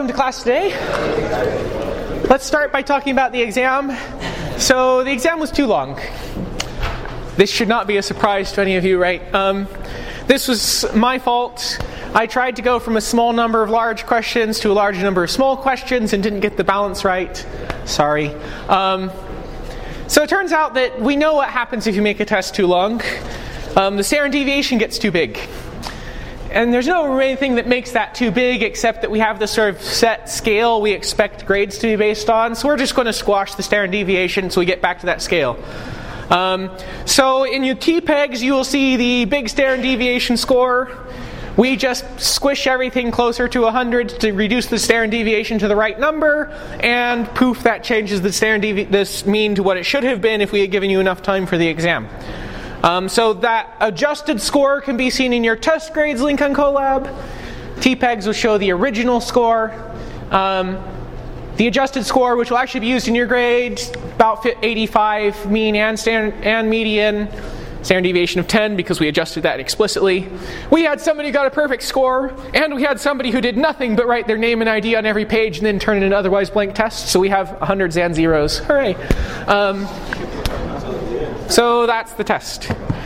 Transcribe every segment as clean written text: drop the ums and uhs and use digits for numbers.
welcome to class today. Let's start by talking about the exam. So the exam was too long. This should not be a surprise to any of you, right? This was my fault. I tried to go from a small number of large questions to a large number of small questions and didn't get the balance right. Sorry. So it turns out that we know what happens if you make a test too long. The standard deviation gets too big. And there's no anything that makes that too big except that we have this sort of set scale we expect grades to be based on. So we're just going to squash the standard deviation so we get back to that scale. So in your TPEGs, you will see the big standard deviation score. We just squish everything closer to 100 to reduce the standard deviation to the right number, and poof, that changes the this mean to what it should have been if we had given you enough time for the exam. So that adjusted score can be seen in your test grades link on Colab. TPEGs will show the original score. The adjusted score, which will actually be used in your grade, about 85 mean and median. Standard deviation of 10 because we adjusted that explicitly. We had somebody who got a perfect score, and we had somebody who did nothing but write their name and ID on every page and then turn in an otherwise blank test. So we have hundreds and zeros. Hooray. So that's the test.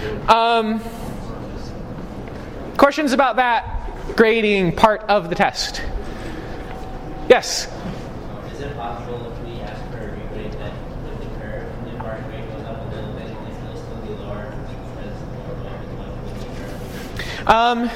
Questions about that grading part of the test? Yes? Is it possible if we ask for a regrade that with the curve, if our grade goes up a little bit, it'll still be lower because the curve?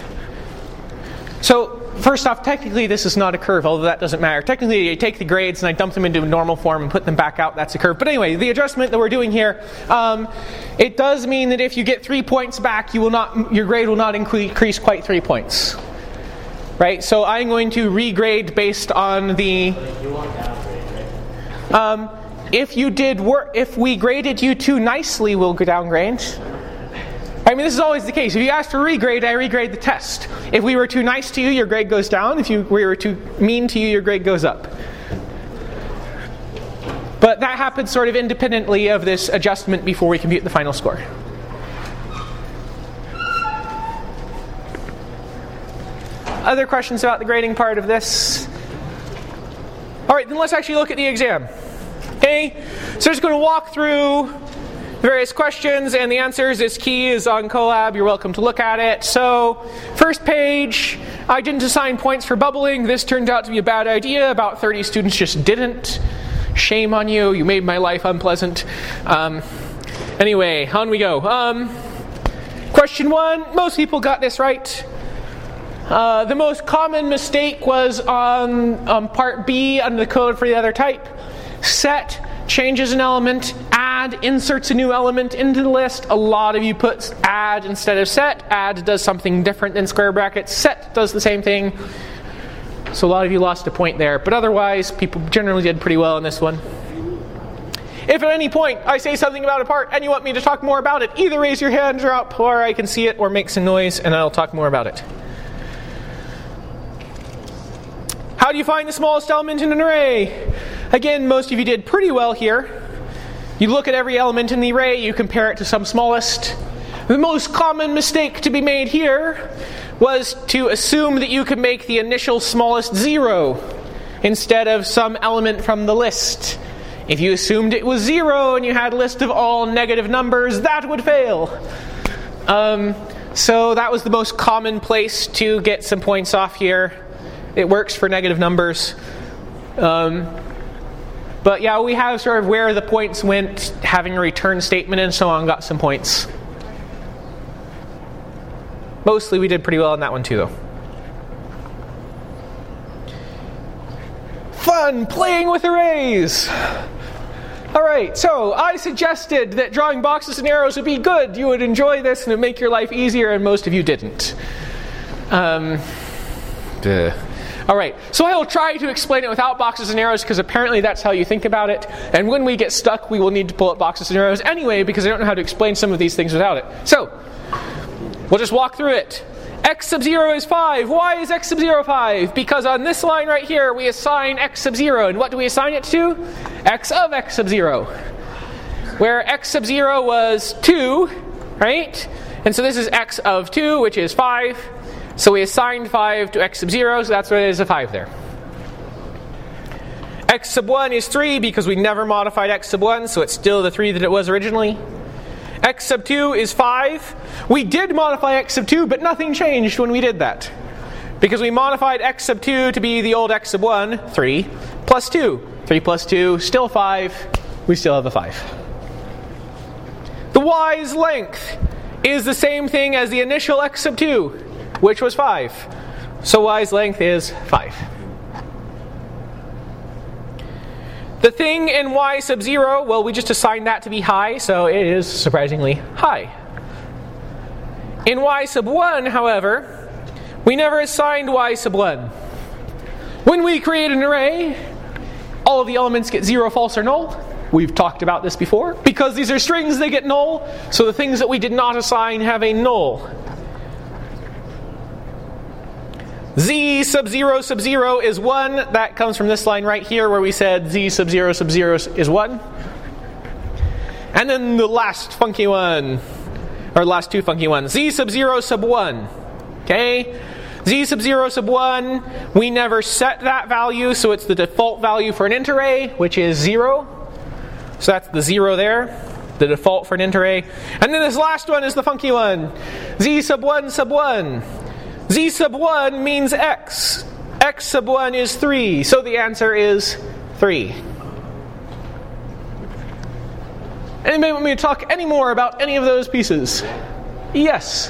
So first off, technically this is not a curve, although that doesn't matter. Technically, I take the grades and I dump them into normal form and put them back out. That's a curve. But anyway, the adjustment that we're doing here, it does mean that if you get 3 points back, your grade will not increase quite 3 points. Right? So I'm going to regrade based on the... You want downgrade, right? If we graded you too nicely, we'll go downgrade. I mean, this is always the case. If you ask for regrade, I regrade the test. If we were too nice to you, your grade goes down. If we were too mean to you, your grade goes up. But that happens sort of independently of this adjustment before we compute the final score. Other questions about the grading part of this? All right, then let's actually look at the exam. Okay, so I'm just going to walk through various questions and the answers. This key is on Colab. You're welcome to look at it. So, first page, I didn't assign points for bubbling. This turned out to be a bad idea. About 30 students just didn't. Shame on you. You made my life unpleasant. Anyway, on we go. Question 1, most people got this right. The most common mistake was on part B under the code for the other type. Set changes an element, add inserts a new element into the list. A lot of you put add instead of set. Add does something different than square brackets. Set does the same thing. So a lot of you lost a point there. But otherwise, people generally did pretty well in this one. If at any point I say something about a part and you want me to talk more about it, either raise your hands or up, or I can see it, or make some noise, and I'll talk more about it. How do you find the smallest element in an array? Again, most of you did pretty well here. You look at every element in the array, you compare it to some smallest. The most common mistake to be made here was to assume that you could make the initial smallest 0 instead of some element from the list. If you assumed it was 0 and you had a list of all negative numbers, that would fail. So that was the most common place to get some points off here. It works for negative numbers. But yeah, we have sort of where the points went, having a return statement and so on, got some points. Mostly we did pretty well on that one too, though. Fun playing with arrays! Alright, so I suggested that drawing boxes and arrows would be good. You would enjoy this and it would make your life easier, and most of you didn't. Alright, so I will try to explain it without boxes and arrows because apparently that's how you think about it. And when we get stuck, we will need to pull up boxes and arrows anyway because I don't know how to explain some of these things without it. So, we'll just walk through it. X sub 0 is 5. Why is X sub 0 5? Because on this line right here, we assign X sub 0. And what do we assign it to? X of X sub 0. Where X sub 0 was 2, right? And so this is X of 2, which is 5. So we assigned 5 to X sub 0, so that's why there's a 5 there. X sub 1 is 3 because we never modified x sub 1, so it's still the 3 that it was originally. X sub 2 is 5. We did modify x sub 2, but nothing changed when we did that. Because we modified x sub 2 to be the old x sub 1, 3, plus 2. 3 plus 2, still 5. We still have a 5. The y's length is the same thing as the initial x sub 2, which was 5. So y's length is 5. The thing in y sub 0, well, we just assigned that to be high, so it is surprisingly high. In y sub 1, however, we never assigned y sub 1. When we create an array, all of the elements get 0, false, or null. We've talked about this before. Because these are strings, they get null, so the things that we did not assign have a null. Z sub 0 sub 0 is 1. That comes from this line right here where we said Z sub 0 sub 0 is 1. And then the last funky one, or last two funky ones, Z sub 0 sub 1. Okay? Z sub 0 sub 1, we never set that value, so it's the default value for an int array, which is 0. So that's the 0 there, the default for an int array. And then this last one is the funky one, Z sub 1 sub 1. Z sub 1 means x. X sub 1 is 3, so the answer is 3. Anybody want me to talk any more about any of those pieces? Yes.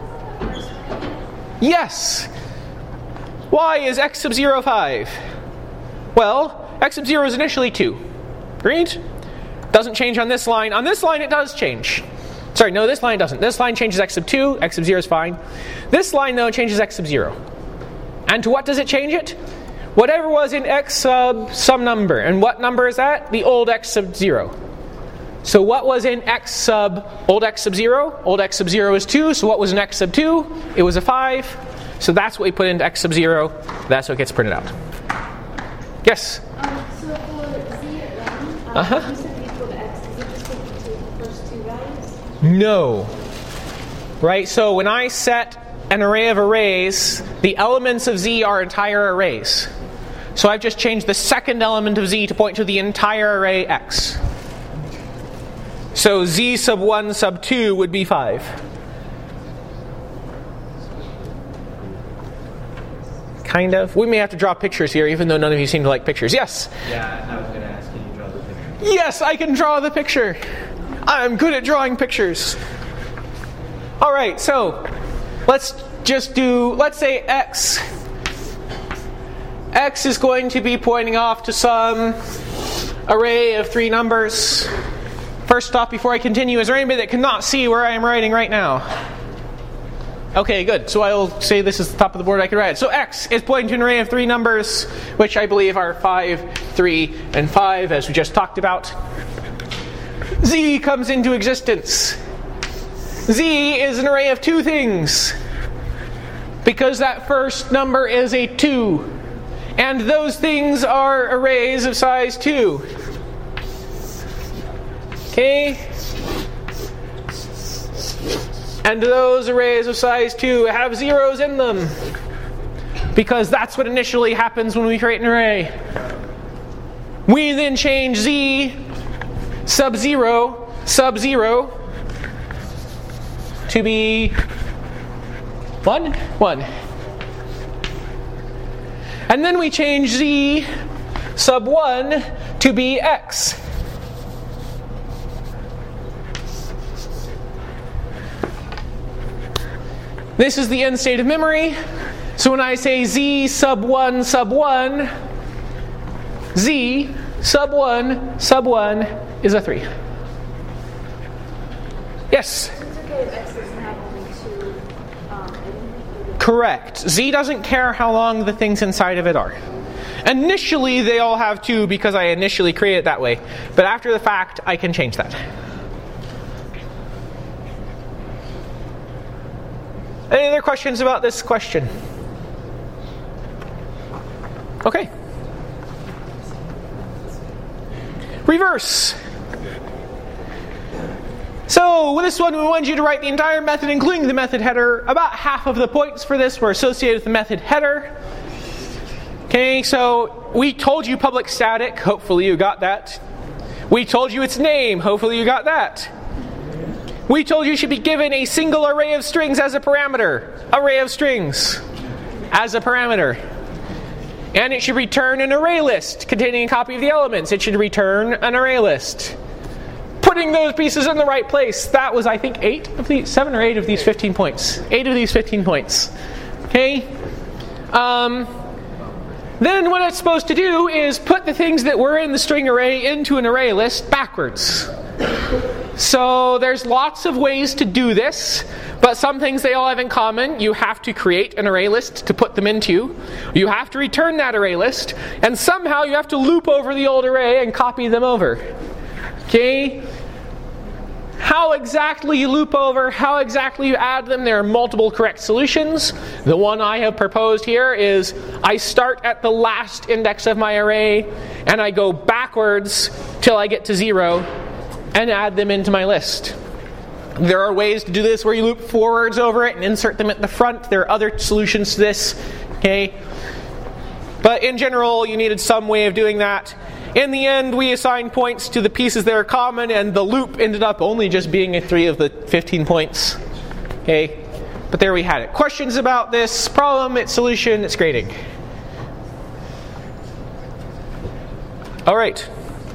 Yes. Why is x sub 0 5? Well, x sub 0 is initially 2. Agreed? Doesn't change on this line. On this line it does change. Sorry, no, this line doesn't. This line changes x sub 2, x sub 0 is fine. This line, though, changes x sub 0. And to what does it change it? Whatever was in x sub some number. And what number is that? The old x sub 0. So what was in x sub old x sub 0? Old x sub 0 is 2, so what was in x sub 2? It was a 5. So that's what we put into x sub 0. That's what gets printed out. Yes? So for z at 1, you said equal to x. Is it just equal to the first two values? No. Right? So when I set an array of arrays, the elements of z are entire arrays. So I've just changed the second element of z to point to the entire array x. So z sub 1 sub 2 would be 5. Kind of. We may have to draw pictures here, even though none of you seem to like pictures. Yes? Yeah, I was going to ask you to draw the picture. Yes, I can draw the picture. I'm good at drawing pictures. Alright, so let's say x. X is going to be pointing off to some array of 3 numbers. First stop before I continue, is there anybody that cannot see where I am writing right now? Okay, good. So I'll say this is the top of the board I can write. So x is pointing to an array of 3 numbers, which I believe are 5, 3, and 5, as we just talked about. Z comes into existence. Z is an array of 2 things, because that first number is a 2. And those things are arrays of size 2. Okay? And those arrays of size 2 have zeros in them, because that's what initially happens when we create an array. We then change z sub 0 sub 0 to be 1, 1. And then we change z sub 1 to be x. This is the end state of memory. So when I say z sub 1 sub 1, z sub 1 sub 1 is a 3. Yes? It's okay if x doesn't have only 2. Correct. Z doesn't care how long the things inside of it are. Initially, they all have 2 because I initially created it that way. But after the fact, I can change that. Any other questions about this question? Okay. Reverse. So with this one, we wanted you to write the entire method, including the method header. About half of the points for this were associated with the method header. Okay, so we told you public static. Hopefully you got that. We told you its name. Hopefully you got that. We told you should be given a single array of strings as a parameter. Array of strings as a parameter. And it should return an array list containing a copy of the elements. It should return an array list. Putting those pieces in the right place. That was, I think, 7 or 8 of these 15 points. 8 of these 15 points. Okay? Then what it's supposed to do is put the things that were in the string array into an array list backwards. So there's lots of ways to do this, but some things they all have in common. You have to create an array list to put them into. You have to return that array list, and somehow you have to loop over the old array and copy them over. Okay? How exactly you loop over, how exactly you add them, there are multiple correct solutions. The one I have proposed here is I start at the last index of my array and I go backwards till I get to 0 and add them into my list. There are ways to do this where you loop forwards over it and insert them at the front. There are other solutions to this. Okay? But in general, you needed some way of doing that. In the end, we assigned points to the pieces that are common, and the loop ended up only just being 3 of the 15 points. Okay? But there we had it. Questions about this problem, its solution, its grading? All right.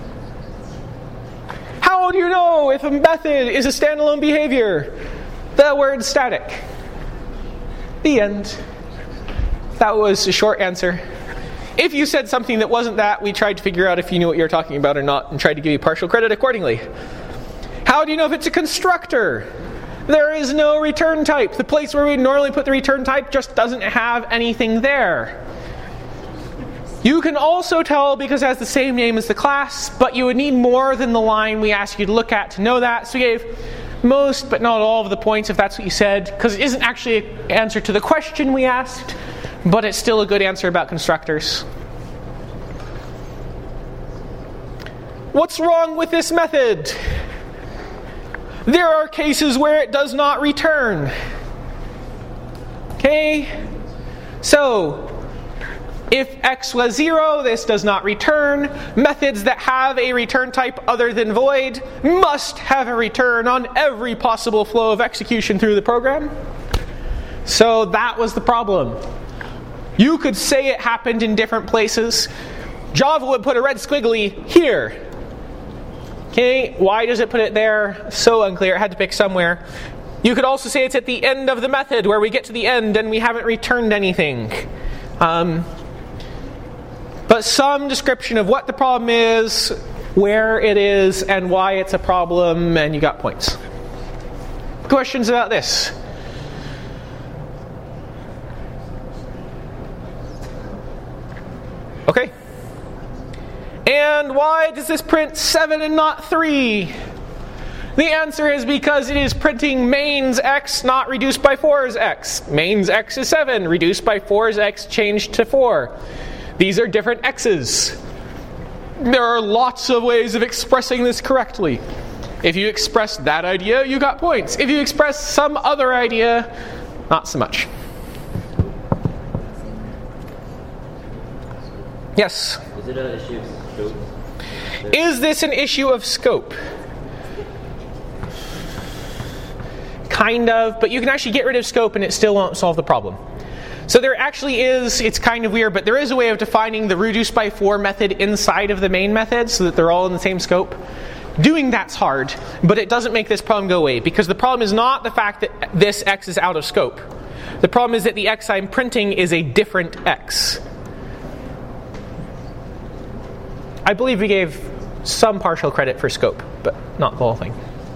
How do you know if a method is a standalone behavior? The word static. The end. That was a short answer. If you said something that wasn't that, we tried to figure out if you knew what you were talking about or not and tried to give you partial credit accordingly. How do you know if it's a constructor? There is no return type. The place where we normally put the return type just doesn't have anything there. You can also tell because it has the same name as the class, but you would need more than the line we asked you to look at to know that. So we gave most, but not all of the points if that's what you said, because it isn't actually an answer to the question we asked, but it's still a good answer about constructors. What's wrong with this method? There are cases where it does not return. Okay? So, if x was 0, this does not return. Methods that have a return type other than void must have a return on every possible flow of execution through the program. So that was the problem. You could say it happened in different places. Java would put a red squiggly here. Okay, why does it put it there? So unclear, it had to pick somewhere. You could also say it's at the end of the method, where we get to the end and we haven't returned anything. But some description of what the problem is, where it is, and why it's a problem, and you got points. Questions about this? Okay. And why does this print 7 and not 3? The answer is because it is printing mains x not reduced by 4's x. Mains x is 7, reduced by 4's x changed to 4. These are different x's. There are lots of ways of expressing this correctly. If you express that idea, you got points. If you express some other idea, not so much. Yes? Is it an issue of scope? Is this an issue of scope? Kind of, but you can actually get rid of scope and it still won't solve the problem. So there actually is, it's kind of weird, but there is a way of defining the reduce by 4 method inside of the main method so that they're all in the same scope. Doing that's hard, but it doesn't make this problem go away, because the problem is not the fact that this x is out of scope. The problem is that the x I'm printing is a different x. I believe we gave some partial credit for scope, but not the whole thing.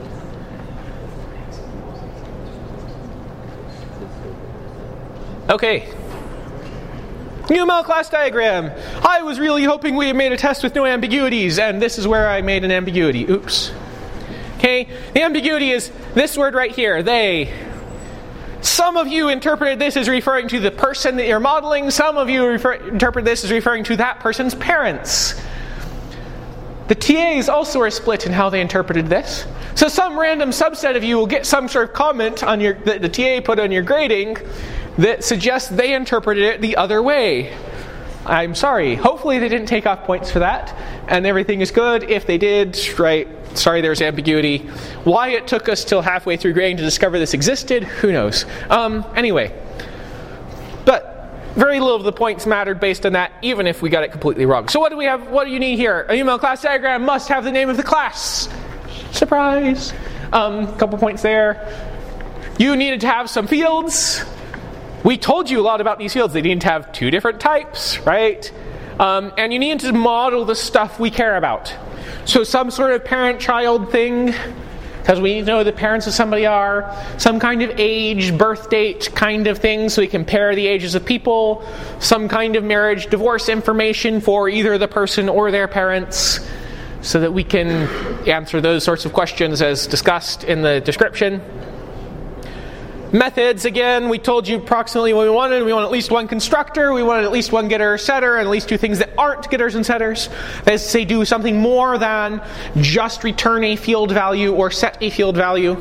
Okay. UML class diagram. I was really hoping we had made a test with no ambiguities, and this is where I made an ambiguity. Oops. Okay, the ambiguity is this word right here, they. Some of you interpreted this as referring to the person that you're modeling. Some of you interpret this as referring to that person's parents. The TAs also are split in how they interpreted this. So some random subset of you will get some sort of comment on that the TA put on your grading that suggests they interpreted it the other way. I'm sorry. Hopefully they didn't take off points for that, and everything is good. If they did, right, sorry there's ambiguity. Why it took us till halfway through grading to discover this existed, who knows. Anyway. But very little of the points mattered based on that, even if we got it completely wrong. So what do we have? What do you need here? A UML class diagram must have the name of the class. Surprise! Couple points there. You needed to have some fields. We told you a lot about these fields. They needed to have 2 different types, right? And you need to model the stuff we care about. So some sort of parent-child thing, because we need to know who the parents of somebody are. Some kind of age, birth date kind of thing, so we compare the ages of people. Some kind of marriage, divorce information for either the person or their parents, so that we can answer those sorts of questions as discussed in the description. Methods, again, we told you approximately what we wanted. We want at least one constructor, we wanted at least one getter, setter, and at least 2 things that aren't getters and setters. That is to say, do something more than just return a field value or set a field value.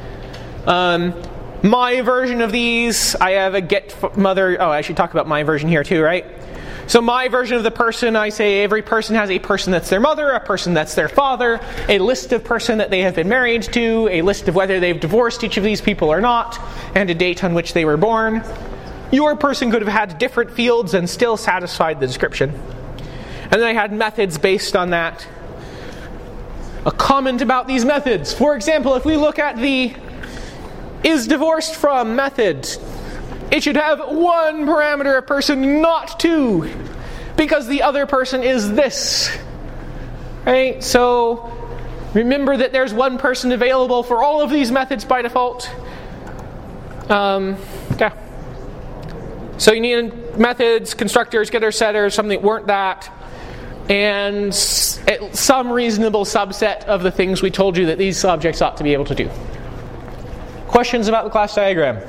My version of these, I have a get mother. Oh, I should talk about my version here too, right? So my version of the person, I say every person has a person that's their mother, a person that's their father, a list of person that they have been married to, a list of whether they've divorced each of these people or not, and a date on which they were born. Your person could have had different fields and still satisfied the description. And then I had methods based on that. A comment about these methods. For example, if we look at the is divorced from method, it should have 1 parameter of person, not 2, because the other person is this. Right? So remember that there's 1 person available for all of these methods by default. Yeah. So you need methods, constructors, getters, setters, something that weren't that, and some reasonable subset of the things we told you that these objects ought to be able to do. Questions about the class diagram?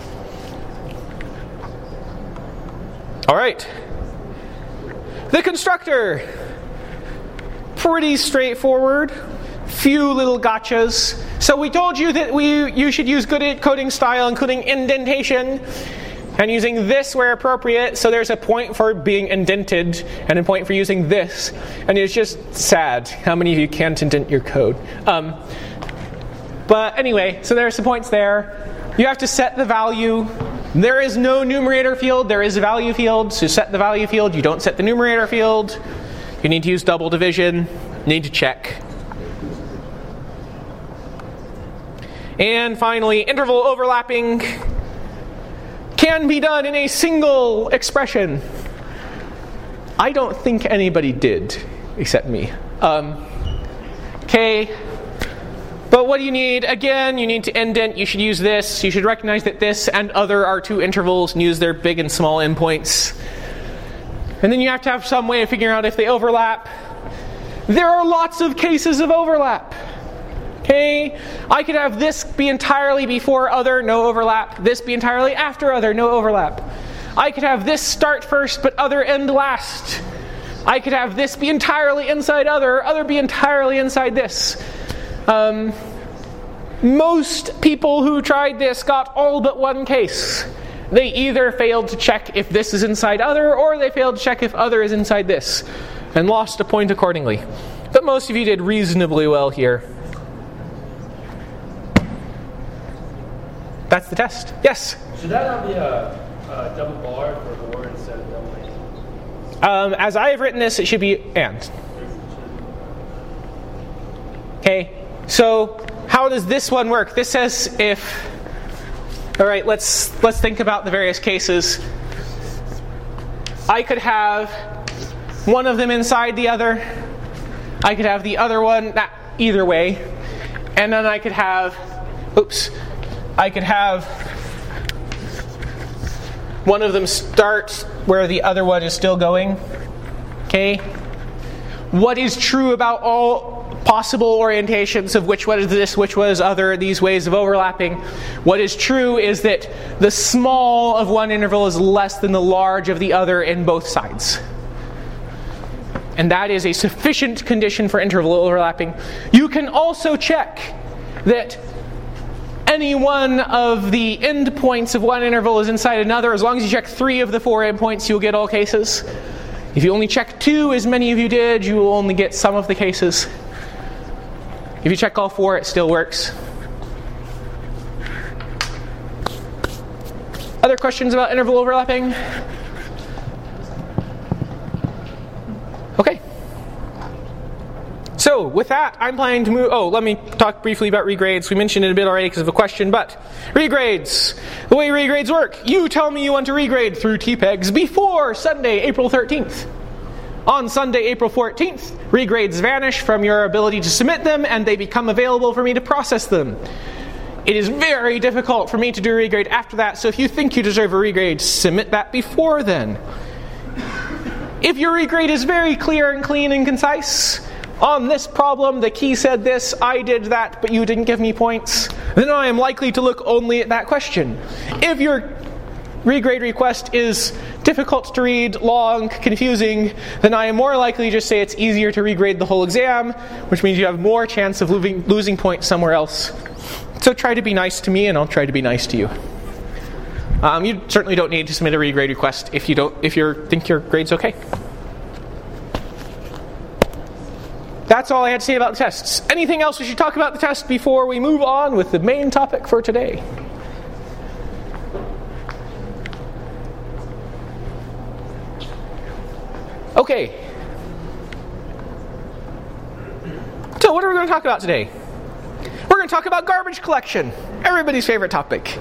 All right. The constructor. Pretty straightforward. Few little gotchas. So we told you that you should use good coding style, including indentation, and using this where appropriate. So there's a point for being indented and a point for using this. And it's just sad how many of you can't indent your code. But anyway, so there's some points there. You have to set the value. There is no numerator field, there is a value field. So set the value field, you don't set the numerator field. You need to use double division, need to check. And finally, interval overlapping can be done in a single expression. I don't think anybody did, except me. Okay. But what do you need? Again, you need to indent. You should use this. You should recognize that this and other are 2 intervals and use their big and small endpoints. And then you have to have some way of figuring out if they overlap. There are lots of cases of overlap. Okay? I could have this be entirely before other, no overlap. This be entirely after other, no overlap. I could have this start first but other end last. I could have this be entirely inside other be entirely inside this. Most people who tried this got all but 1 case. They either failed to check if this is inside other, or they failed to check if other is inside this, and lost a point accordingly. But most of you did reasonably well here. That's the test. Yes? Should that not be a double bar for or instead of double? As I have written this, it should be and. Okay. So how does this one work? This says if. All right, let's think about the various cases. I could have one of them inside the other. I could have the other one either way, and then I could have. I could have one of them start where the other one is still going. Okay. What is true about all possible orientations of which one is this, which one is other, these ways of overlapping? What is true is that the small of one interval is less than the large of the other in both sides. And that is a sufficient condition for interval overlapping. You can also check that any one of the endpoints of one interval is inside another. As long as you check 3 of the 4 endpoints, you'll get all cases. If you only check 2, as many of you did, you will only get some of the cases. If you check all 4, it still works. Other questions about interval overlapping? Okay. So, with that, I'm planning to move... let me talk briefly about regrades. We mentioned it a bit already because of a question, but regrades. The way regrades work, you tell me you want to regrade through TPEGs before Sunday, April 13th. On Sunday, April 14th, regrades vanish from your ability to submit them, and they become available for me to process them. It is very difficult for me to do a regrade after that, so if you think you deserve a regrade, submit that before then. If your regrade is very clear and clean and concise, on this problem, the key said this, I did that, but you didn't give me points, then I am likely to look only at that question. If your regrade request is difficult to read, long, confusing, then I am more likely to just say it's easier to regrade the whole exam, which means you have more chance of losing points somewhere else. So try to be nice to me, and I'll try to be nice to you. You certainly don't need to submit a regrade request if you think your grade's okay. That's all I had to say about the tests. Anything else we should talk about the test before we move on with the main topic for today? Okay. So what are we going to talk about today? We're going to talk about garbage collection. Everybody's favorite topic.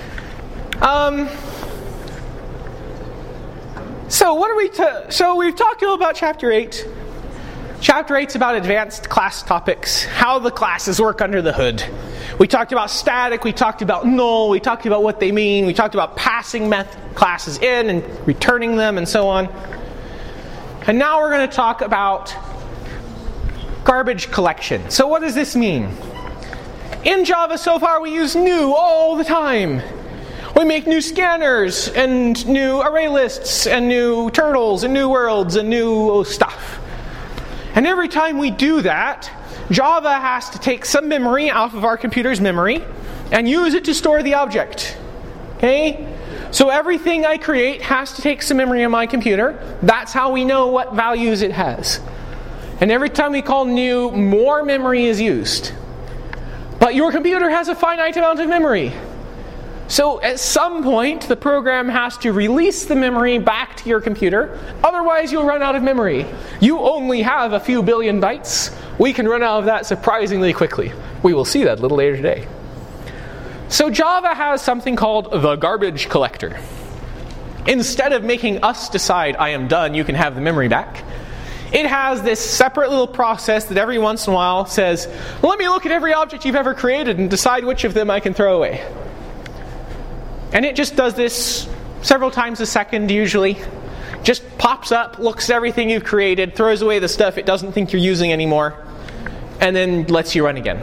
So we've talked a little about Chapter 8. Chapter 8's about advanced class topics, how the classes work under the hood. We talked about static, we talked about null, we talked about what they mean, we talked about passing classes in and returning them and so on. And now we're going to talk about garbage collection. So what does this mean? In Java so far we use new all the time. We make new scanners and new array lists and new turtles and new worlds and new stuff. And every time we do that, Java has to take some memory off of our computer's memory and use it to store the object. Okay? So everything I create has to take some memory on my computer. That's how we know what values it has. And every time we call new, more memory is used. But your computer has a finite amount of memory. So at some point, the program has to release the memory back to your computer. Otherwise, you'll run out of memory. You only have a few billion bytes. We can run out of that surprisingly quickly. We will see that a little later today. So Java has something called the garbage collector. Instead of making us decide, I am done, you can have the memory back, it has this separate little process that every once in a while says, let me look at every object you've ever created and decide which of them I can throw away. And it just does this several times a second usually. Just pops up, looks at everything you've created, throws away the stuff it doesn't think you're using anymore, and then lets you run again.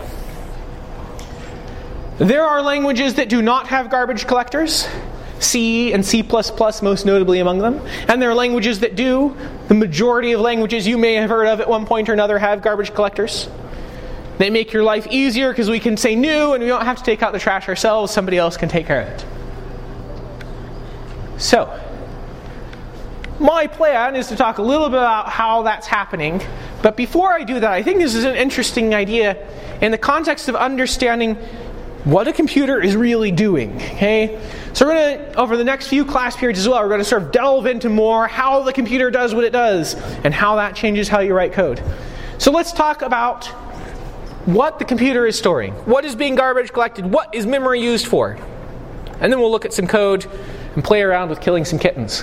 There are languages that do not have garbage collectors. C and C++ most notably among them. And there are languages that do. The majority of languages you may have heard of at one point or another have garbage collectors. They make your life easier because we can say new and we don't have to take out the trash ourselves. Somebody else can take care of it. So, my plan is to talk a little bit about how that's happening. But before I do that, I think this is an interesting idea in the context of understanding what a computer is really doing. Okay? So we're going to, over the next few class periods as well, we're going to sort of delve into more how the computer does what it does and how that changes how you write code. So let's talk about what the computer is storing. What is being garbage collected? What is memory used for? And then we'll look at some code and play around with killing some kittens.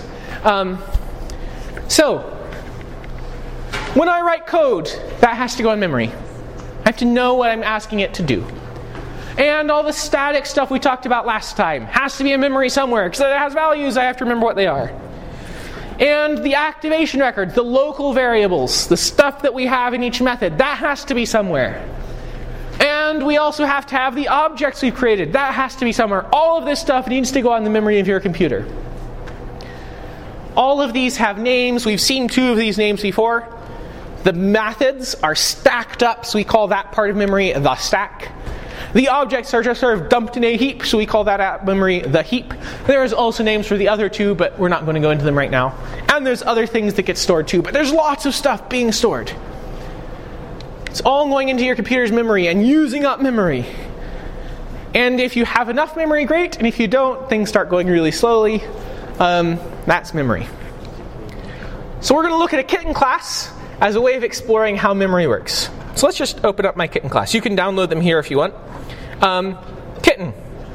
So, when I write code, that has to go in memory. I have to know what I'm asking it to do. And all the static stuff we talked about last time has to be in memory somewhere, because it has values, I have to remember what they are. And the activation record, the local variables, the stuff that we have in each method, that has to be somewhere. And we also have to have the objects we've created. That has to be somewhere. All of this stuff needs to go on the memory of your computer. All of these have names. We've seen two of these names before. The methods are stacked up, so we call that part of memory the stack. The objects are just sort of dumped in a heap, so we call that memory the heap. There's also names for the other two, but we're not going to go into them right now. And there's other things that get stored too, but there's lots of stuff being stored. It's all going into your computer's memory and using up memory. And if you have enough memory, great. And if you don't, things start going really slowly. That's memory. So we're going to look at a kitten class as a way of exploring how memory works. So let's just open up my kitten class. You can download them here if you want. Kitten.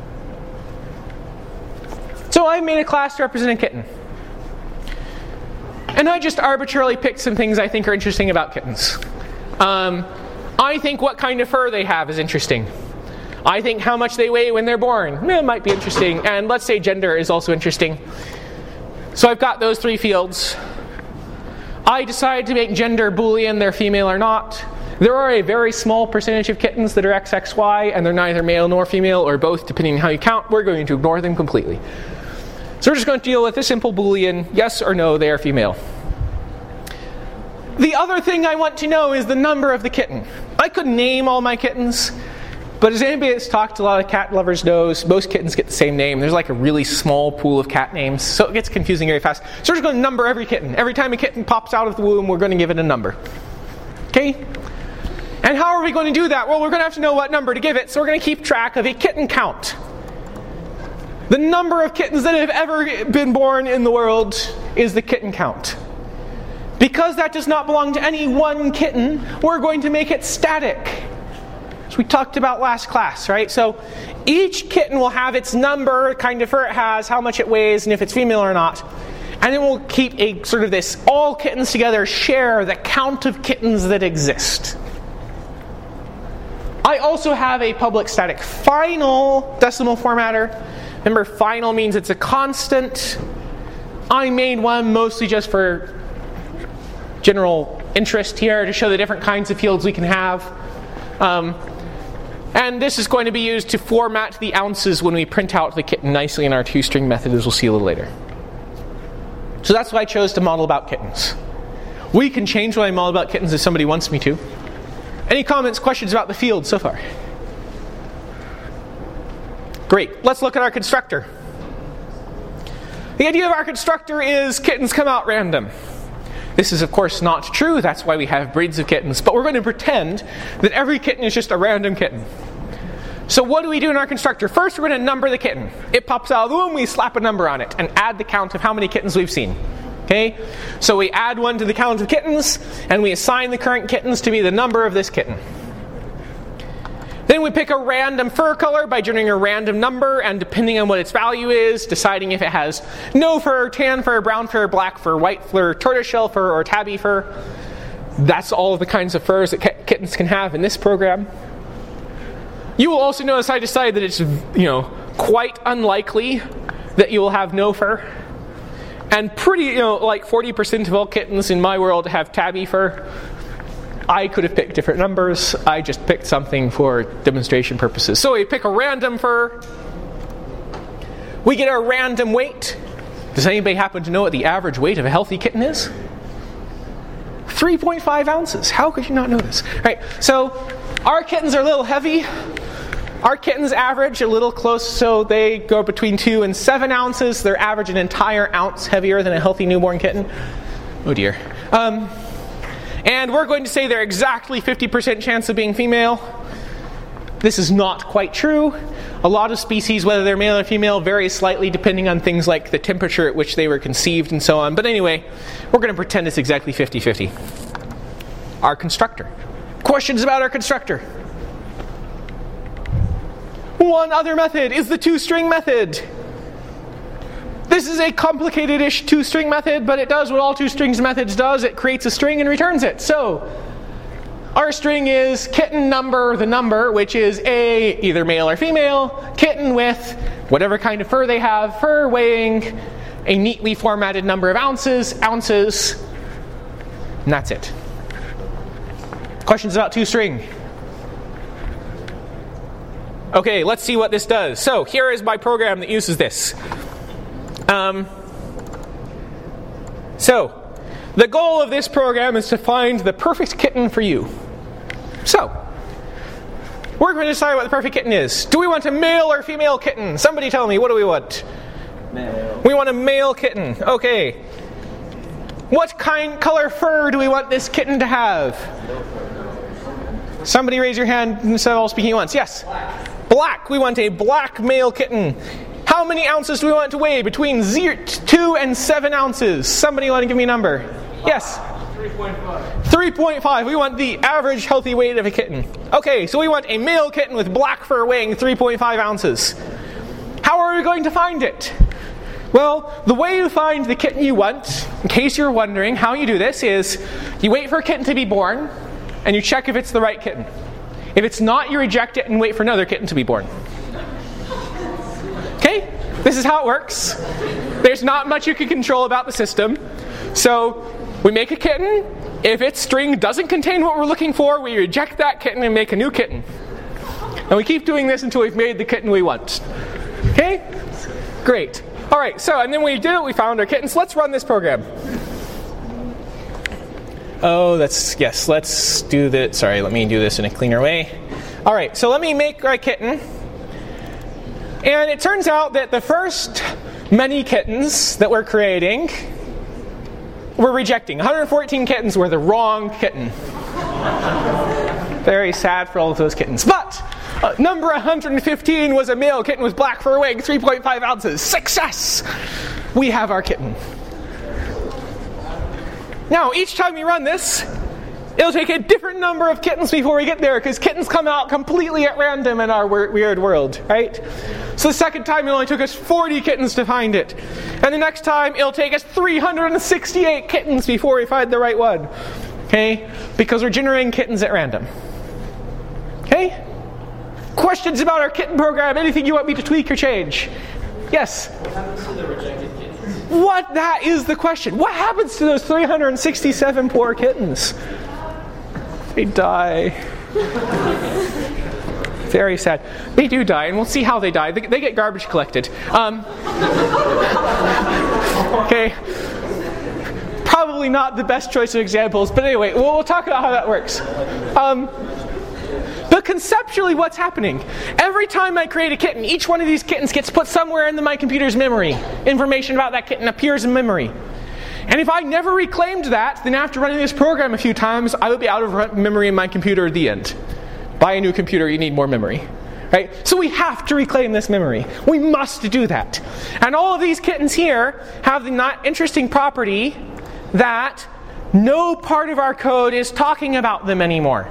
So I made a class to represent a kitten. And I just arbitrarily picked some things I think are interesting about kittens. I think what kind of fur they have is interesting. I think how much they weigh when they're born might be interesting. And let's say gender is also interesting. So I've got those 3 fields. I decided to make gender Boolean, they're female or not. There are a very small percentage of kittens that are XXY, and they're neither male nor female, or both, depending on how you count. We're going to ignore them completely. So we're just going to deal with a simple Boolean, yes or no, they are female. The other thing I want to know is the number of the kitten. I could name all my kittens, but as anybody that's talked to a lot of cat lovers knows, most kittens get the same name. There's like a really small pool of cat names, so it gets confusing very fast. So we're just going to number every kitten. Every time a kitten pops out of the womb, we're going to give it a number. Okay? And how are we going to do that? Well, we're going to have to know what number to give it, so we're going to keep track of a kitten count. The number of kittens that have ever been born in the world is the kitten count. Because that does not belong to any one kitten, we're going to make it static. As we talked about last class, right? So each kitten will have its number, kind of fur it has, how much it weighs, and if it's female or not. And it will keep a sort of this, all kittens together share the count of kittens that exist. I also have a public static final decimal formatter. Remember, final means it's a constant. I made one mostly just for general interest here to show the different kinds of fields we can have. And this is going to be used to format the ounces when we print out the kitten nicely in our toString method, as we'll see a little later. So that's why I chose to model about kittens. We can change what I model about kittens if somebody wants me to. Any comments, questions about the field so far? Great. Let's look at our constructor. The idea of our constructor is kittens come out random. This is, of course, not true. That's why we have breeds of kittens. But we're going to pretend that every kitten is just a random kitten. So what do we do in our constructor? First, we're going to number the kitten. It pops out of the womb, we slap a number on it, and add the count of how many kittens we've seen. Okay? So we add 1 to the count of kittens, and we assign the current kittens to be the number of this kitten. Then we pick a random fur color by generating a random number, and depending on what its value is, deciding if it has no fur, tan fur, brown fur, black fur, white fur, tortoiseshell fur, or tabby fur. That's all of the kinds of furs that kittens can have in this program. You will also notice I decided that it's, quite unlikely that you will have no fur. And pretty, like 40% of all kittens in my world have tabby fur. I could have picked different numbers. I just picked something for demonstration purposes. So we pick a random fur. We get a random weight. Does anybody happen to know what the average weight of a healthy kitten is? 3.5 ounces. How could you not know this? Right. So our kittens are a little heavy. Our kittens average a little close, so they go between 2 and 7 ounces. They're average an entire ounce heavier than a healthy newborn kitten. Oh dear. And we're going to say they're exactly 50% chance of being female. This is not quite true. A lot of species, whether they're male or female, vary slightly depending on things like the temperature at which they were conceived and so on. But anyway, we're going to pretend it's exactly 50-50. Our constructor. Questions about our constructor? One other method is the toString method. This is a complicated-ish toString method, but it does what all toStrings methods does. It creates a string and returns it. So our string is kitten number, the number, which is either male or female, kitten with whatever kind of fur they have, fur weighing a neatly formatted number of ounces, and that's it. Questions about toString? Okay, let's see what this does. So here is my program that uses this. So the goal of this program is to find the perfect kitten for you. So we're going to decide what the perfect kitten is. Do we want a male or female kitten? Somebody tell me, what do we want? Male. We want a male kitten. Okay. What color fur do we want this kitten to have? Somebody raise your hand instead of all speaking at once. Yes? Black. We want a black male kitten. How many ounces do we want it to weigh? Between 2 and 7 ounces. Somebody want to give me a number? Yes? 3.5. 3.5. We want the average healthy weight of a kitten. Okay, so we want a male kitten with black fur weighing 3.5 ounces. How are we going to find it? Well, the way you find the kitten you want, in case you're wondering how you do this, is you wait for a kitten to be born, and you check if it's the right kitten. If it's not, you reject it and wait for another kitten to be born. Okay? This is how it works. There's not much you can control about the system. So, we make a kitten. If its string doesn't contain what we're looking for, we reject that kitten and make a new kitten. And we keep doing this until we've made the kitten we want. Okay? Great. Alright, so, and then we did it, we found our kittens. Let's run this program. Let's do that. Sorry, let me do this in a cleaner way. Alright, so let me make our kitten. And it turns out that the first many kittens that we're creating, we're rejecting. 114 kittens were the wrong kitten. Very sad for all of those kittens. But number 115 was a male kitten with black fur weighing 3.5 ounces. Success! We have our kitten. Now, each time we run this, it'll take a different number of kittens before we get there, because kittens come out completely at random in our weird world, right? So the second time, it only took us 40 kittens to find it. And the next time, it'll take us 368 kittens before we find the right one. Okay? Because we're generating kittens at random. Okay? Questions about our kitten program? Anything you want me to tweak or change? Yes? What happens to the rejected kittens? What? That is the question. What happens to those 367 poor kittens? They die. Very sad. They do die, and we'll see how they die. They get garbage collected. Okay. Probably not the best choice of examples, but anyway, we'll talk about how that works. But conceptually, what's happening? Every time I create a kitten, each one of these kittens gets put somewhere in my computer's memory. Information about that kitten appears in memory. And if I never reclaimed that, then after running this program a few times, I would be out of memory in my computer at the end. Buy a new computer, you need more memory. Right? So we have to reclaim this memory. We must do that. And all of these kittens here have the not interesting property that no part of our code is talking about them anymore.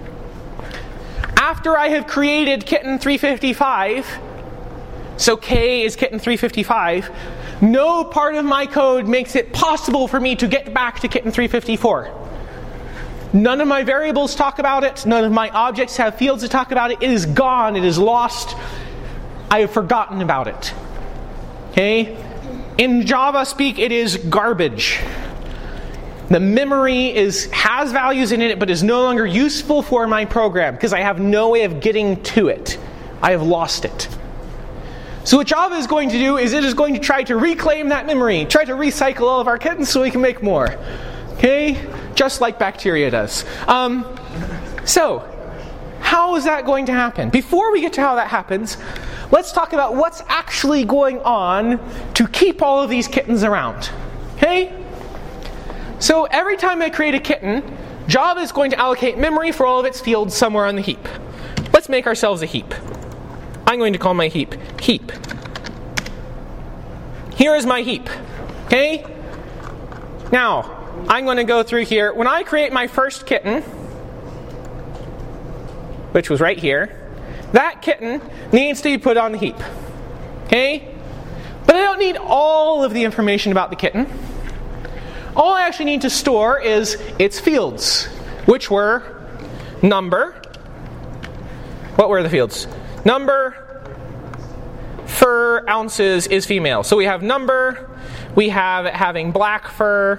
After I have created kitten 355, so K is kitten 355, no part of my code makes it possible for me to get back to kitten 354. None of my variables talk about it. None of my objects have fields that talk about it. It is gone. It is lost. I have forgotten about it. Okay? In Java speak, it is garbage. The memory has values in it, but is no longer useful for my program because I have no way of getting to it. I have lost it. So what Java is going to do is it is going to try to reclaim that memory, try to recycle all of our kittens so we can make more. Okay? Just like bacteria does. So, how is that going to happen? Before we get to how that happens, let's talk about what's actually going on to keep all of these kittens around. Okay? So every time I create a kitten, Java is going to allocate memory for all of its fields somewhere on the heap. Let's make ourselves a heap. I'm going to call my heap heap. Here is my heap. Okay? Now, I'm going to go through here. When I create my first kitten, which was right here, that kitten needs to be put on the heap. Okay? But I don't need all of the information about the kitten. All I actually need to store is its fields, which were number. What were the fields? Number, fur, ounces is female. So we have number, we have it having black fur,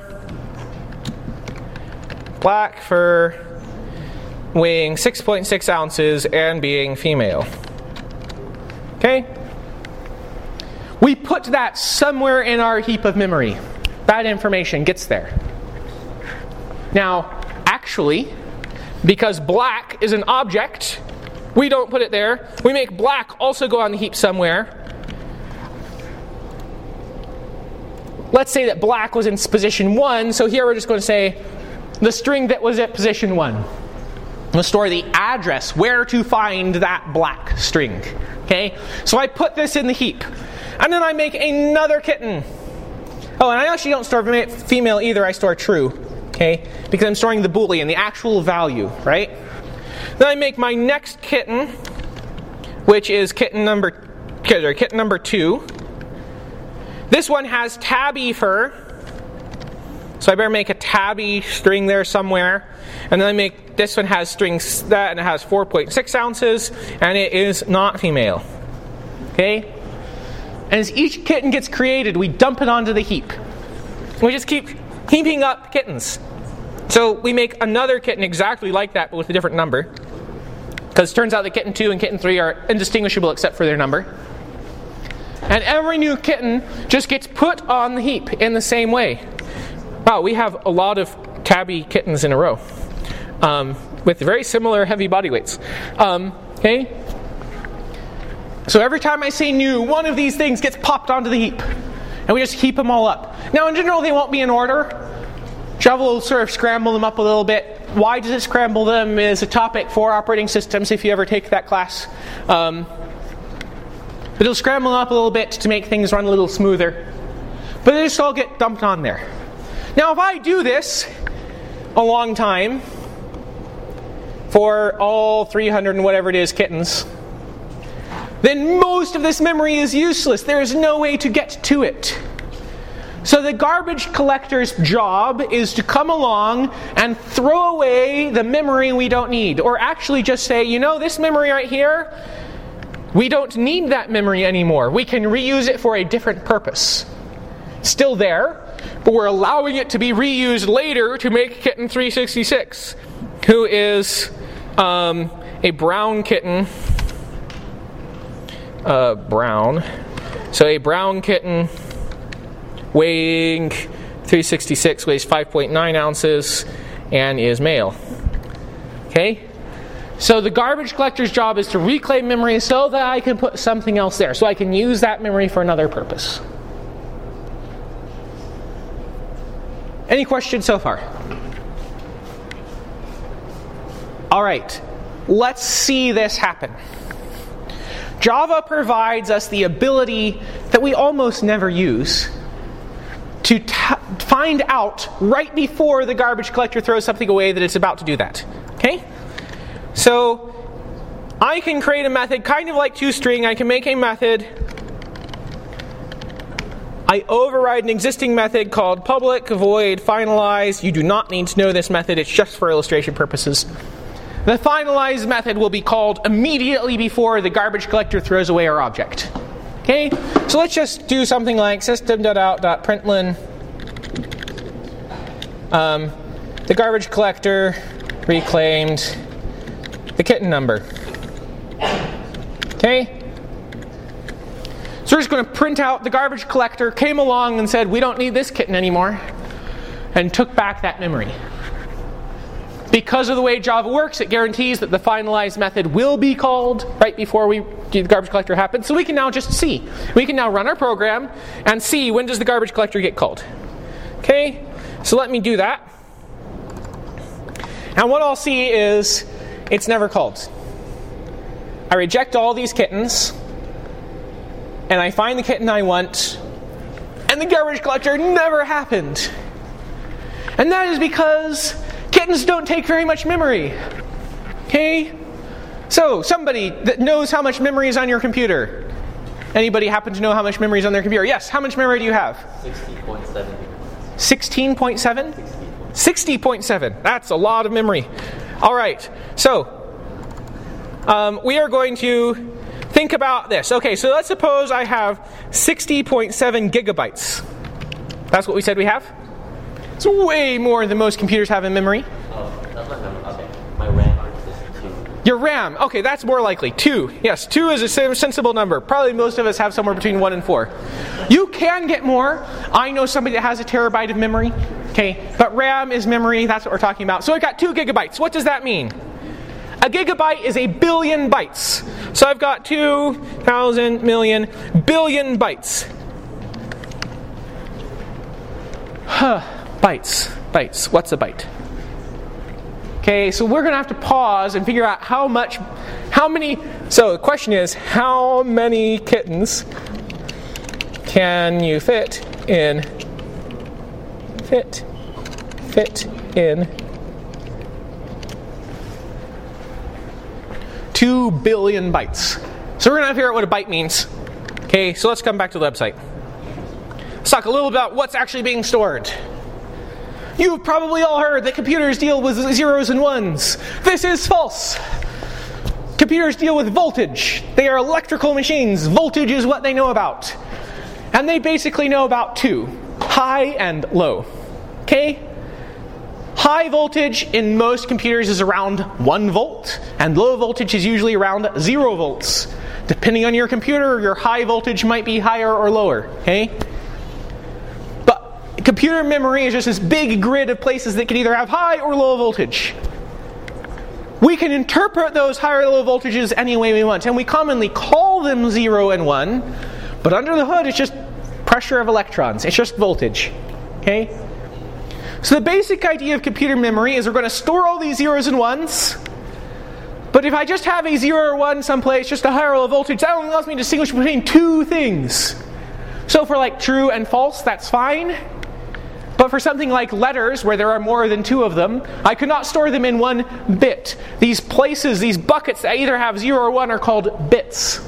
weighing 6.6 ounces and being female. Okay? We put that somewhere in our heap of memory. That information gets there. Now, actually, because black is an object, we don't put it there. We make black also go on the heap somewhere. let's say that black was in position 1, so here we're just going to say the string that was at position 1. We'll store the address, where to find that black string. Okay? So I put this in the heap. And then I make another kitten. Oh, and I actually don't store female either, I store true. Okay? Because I'm storing the Boolean, the actual value, right? Then I make my next kitten, which is kitten number 2. This one has tabby fur. So I better make a tabby string there somewhere. And then I make, this one has strings that, and it has 4.6 ounces, and it is not female. Okay? And as each kitten gets created, we dump it onto the heap. We just keep heaping up kittens. So we make another kitten exactly like that, but with a different number. Because it turns out that kitten 2 and kitten 3 are indistinguishable except for their number. And every new kitten just gets put on the heap in the same way. Wow, we have a lot of tabby kittens in a row. With very similar heavy body weights. Okay? So every time I say new, one of these things gets popped onto the heap. And we just heap them all up. Now in general they won't be in order. Java will sort of scramble them up a little bit. Why does it scramble them is a topic for operating systems if you ever take that class. But it'll scramble them up a little bit to make things run a little smoother. But they just all get dumped on there. Now if I do this a long time, for all 300 and whatever it is kittens, then most of this memory is useless. There is no way to get to it. So the garbage collector's job is to come along and throw away the memory we don't need. Or actually just say, you know, this memory right here, we don't need that memory anymore. We can reuse it for a different purpose. Still there, but we're allowing it to be reused later to make kitten 366, who is a brown kitten. Brown. So a brown kitten weighing 366, weighs 5.9 ounces, and is male. Okay? So the garbage collector's job is to reclaim memory so that I can put something else there. So I can use that memory for another purpose. Any questions so far? Alright, let's see this happen. Java provides us the ability that we almost never use to find out right before the garbage collector throws something away that it's about to do that. Okay? So I can create a method kind of like toString. I can make a method. I override an existing method called public void finalize. You do not need to know this method. It's just for illustration purposes. The finalize method will be called immediately before the garbage collector throws away our object. Okay? So let's just do something like system.out.println. The garbage collector reclaimed the kitten number. Okay? So we're just going to print out the garbage collector came along and said, we don't need this kitten anymore, and took back that memory. Because of the way Java works, it guarantees that the finalize method will be called right before the garbage collector happens. So we can now just see. We can now run our program and see when does the garbage collector get called. Okay? So let me do that. And what I'll see is it's never called. I reject all these kittens, and I find the kitten I want, and the garbage collector never happened. And that is because kittens don't take very much memory. Okay? So, somebody that knows how much memory is on your computer. Anybody happen to know how much memory is on their computer? Yes, how much memory do you have? 60.7. 16.7? 60.7. That's a lot of memory. Alright, so we are going to think about this. Okay, so let's suppose I have 60.7 gigabytes. That's what we said we have? It's way more than most computers have in memory. Oh, that's my memory. Okay. My RAM is 2. Your RAM. Okay, that's more likely. 2. Yes, 2 is a sensible number. Probably most of us have somewhere between 1 and 4. You can get more. I know somebody that has a terabyte of memory. Okay, but RAM is memory. That's what we're talking about. So I've got 2 gigabytes. What does that mean? A gigabyte is a billion bytes. So I've got 2,000 million billion bytes. Bytes. What's a byte? Okay, so we're going to have to pause and figure out how many. So the question is, how many kittens can you fit in 2 billion bytes? So we're going to figure out what a byte means. Okay, so let's come back to the website. Let's talk a little about what's actually being stored. You've probably all heard that computers deal with zeros and ones. This is false. Computers deal with voltage. They are electrical machines. Voltage is what they know about. And they basically know about two: high and low. Okay? High voltage in most computers is around 1 volt, and low voltage is usually around 0 volts. Depending on your computer, your high voltage might be higher or lower. Okay? Computer memory is just this big grid of places that can either have high or low voltage. We can interpret those high or low voltages any way we want, and we commonly call them 0 and 1, but under the hood it's just pressure of electrons. It's just voltage. Okay? So the basic idea of computer memory is we're going to store all these zeros and ones, but if I just have a 0 or 1 someplace, just a high or low voltage, that only allows me to distinguish between two things. So for like true and false, that's fine. But for something like letters, where there are more than 2 of them, I could not store them in 1 bit. These places, these buckets that either have 0 or 1 are called bits.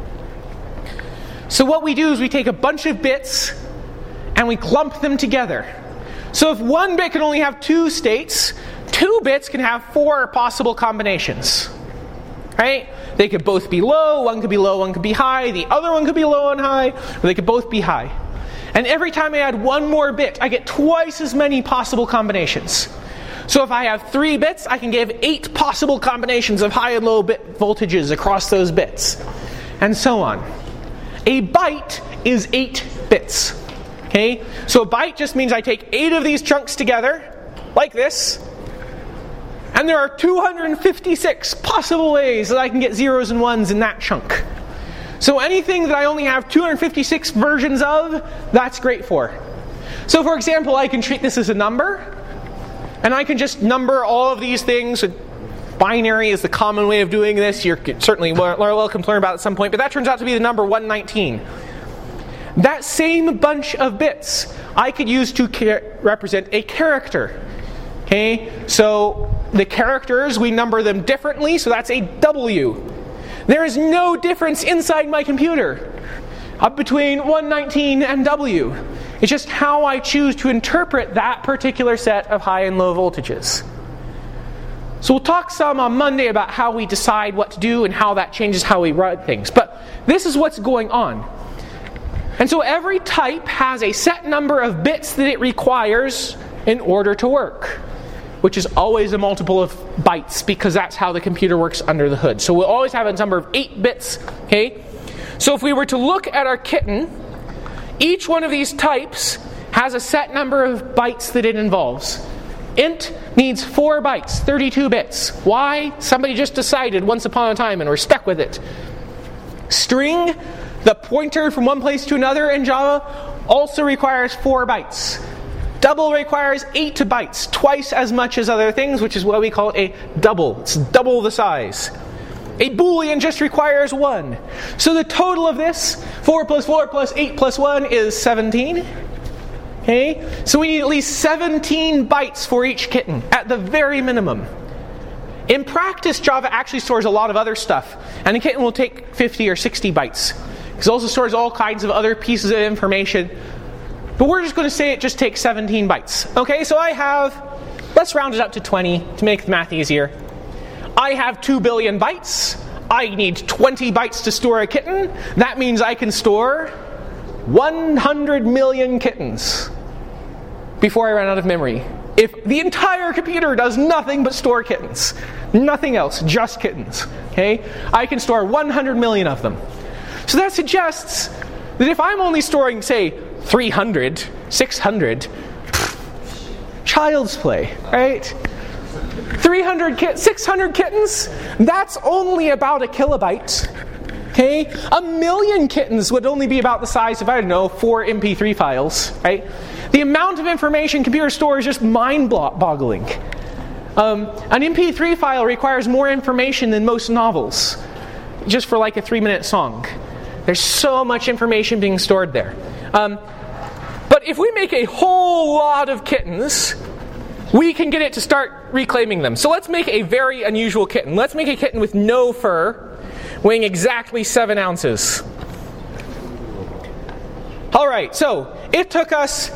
So what we do is we take a bunch of bits and we clump them together. So if 1 bit can only have 2 states, 2 bits can have 4 possible combinations. Right? They could both be low, one could be low, one could be high, the other one could be low and high, or they could both be high. And every time I add 1 more bit, I get twice as many possible combinations. So if I have 3 bits, I can give 8 possible combinations of high and low bit voltages across those bits. And so on. A byte is 8 bits. Okay? So a byte just means I take 8 of these chunks together, like this. And there are 256 possible ways that I can get zeros and ones in that chunk. So anything that I only have 256 versions of, that's great for. So for example, I can treat this as a number, and I can just number all of these things. Binary is the common way of doing this. You're certainly welcome to learn about it at some point, but that turns out to be the number 119. That same bunch of bits I could use to represent a character. Okay, so the characters, we number them differently, so that's a W. There is no difference inside my computer between 119 and W. It's just how I choose to interpret that particular set of high and low voltages. So we'll talk some on Monday about how we decide what to do and how that changes how we write things. But this is what's going on. And so every type has a set number of bits that it requires in order to work, which is always a multiple of bytes, because that's how the computer works under the hood. So we'll always have a number of 8 bits. Okay? So if we were to look at our kitten, each one of these types has a set number of bytes that it involves. Int needs 4 bytes, 32 bits. Why? Somebody just decided once upon a time and we're stuck with it. String, the pointer from one place to another in Java, also requires 4 bytes. Double requires 8 bytes, twice as much as other things, which is why we call it a double. It's double the size. A Boolean just requires 1. So the total of this, 4 plus 4 plus 8 plus 1, is 17. Okay? So we need at least 17 bytes for each kitten, at the very minimum. In practice, Java actually stores a lot of other stuff, and a kitten will take 50 or 60 bytes. It also stores all kinds of other pieces of information. But we're just going to say it just takes 17 bytes. Okay, so I have, let's round it up to 20 to make the math easier. I have 2 billion bytes. I need 20 bytes to store a kitten. That means I can store 100 million kittens before I run out of memory. If the entire computer does nothing but store kittens, nothing else, just kittens, okay, I can store 100 million of them. So that suggests that if I'm only storing, say, 300, 600, child's play, right? 600 kittens, that's only about a kilobyte. Okay? 1 million kittens would only be about the size of, I don't know, 4 MP3 files, right? The amount of information computers store is just mind-boggling. An MP3 file requires more information than most novels, just for like a 3-minute song. There's so much information being stored there. But if we make a whole lot of kittens, we can get it to start reclaiming them. So let's make a very unusual kitten. Let's make a kitten with no fur, weighing exactly 7 ounces. All right, so it took us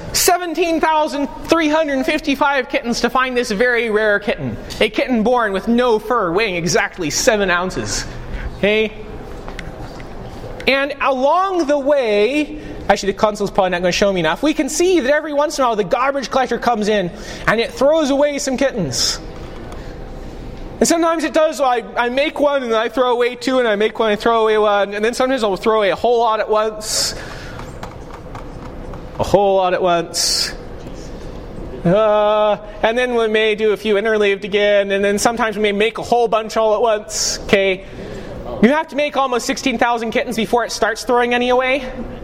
17,355 kittens to find this very rare kitten. A kitten born with no fur, weighing exactly 7 ounces. Okay? And along the way, actually the console's probably not going to show me enough, we can see that every once in a while the garbage collector comes in and it throws away some kittens. And sometimes it does, I make one and then I throw away 2, and I make one and I throw away 1, and then sometimes I'll throw away a whole lot at once. A whole lot at once. And then we may do a few interleaved again, and then sometimes we may make a whole bunch all at once. Okay? You have to make almost 16,000 kittens before it starts throwing any away.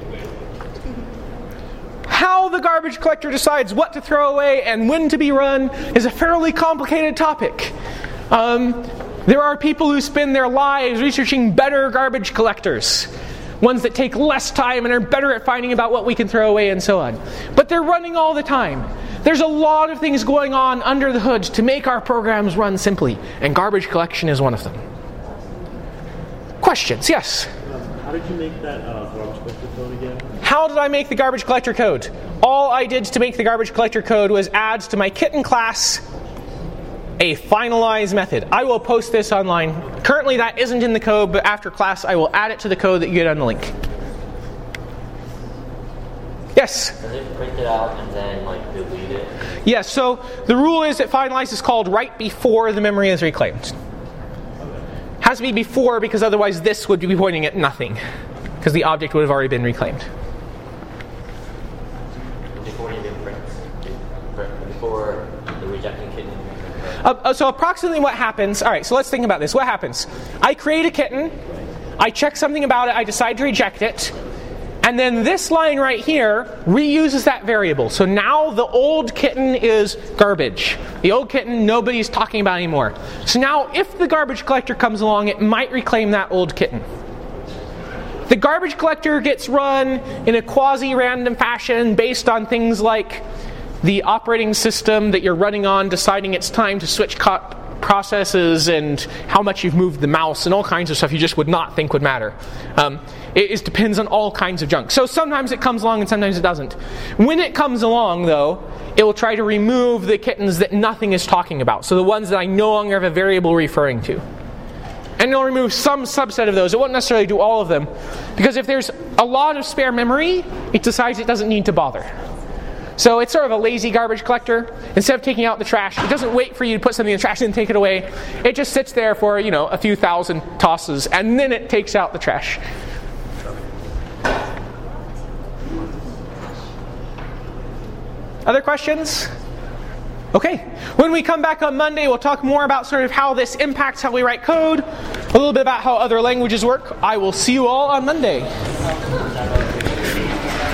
How the garbage collector decides what to throw away and when to be run is a fairly complicated topic. There are people who spend their lives researching better garbage collectors, ones that take less time and are better at finding about what we can throw away and so on. But they're running all the time. There's a lot of things going on under the hood to make our programs run simply, and garbage collection is one of them. Questions? Yes? How did you make that garbage collector code again? How did I make the garbage collector code? All I did to make the garbage collector code was add to my kitten class a finalize method. I will post this online. Currently that isn't in the code, but after class I will add it to the code that you get on the link. Yes? Does it print it out and then delete it? Yes, so the rule is that finalize is called right before the memory is reclaimed. Has to be before, because otherwise this would be pointing at nothing, because the object would have already been reclaimed. Before you do prints? Before the rejecting kitten? So approximately what happens, alright, so let's think about this. What happens? I create a kitten, I check something about it, I decide to reject it, and then this line right here reuses that variable. So now the old kitten is garbage. The old kitten nobody's talking about anymore. So now if the garbage collector comes along, it might reclaim that old kitten. The garbage collector gets run in a quasi-random fashion based on things like the operating system that you're running on deciding it's time to switch processes and how much you've moved the mouse and all kinds of stuff you just would not think would matter. It depends on all kinds of junk. So sometimes it comes along and sometimes it doesn't. When it comes along, though, it will try to remove the kittens that nothing is talking about. So the ones that I no longer have a variable referring to. And it'll remove some subset of those. It won't necessarily do all of them. Because if there's a lot of spare memory, it decides it doesn't need to bother. So it's sort of a lazy garbage collector. Instead of taking out the trash, it doesn't wait for you to put something in the trash and take it away. It just sits there for, a few thousand tosses, and then it takes out the trash. Other questions? Okay. When we come back on Monday, we'll talk more about sort of how this impacts how we write code, a little bit about how other languages work. I will see you all on Monday.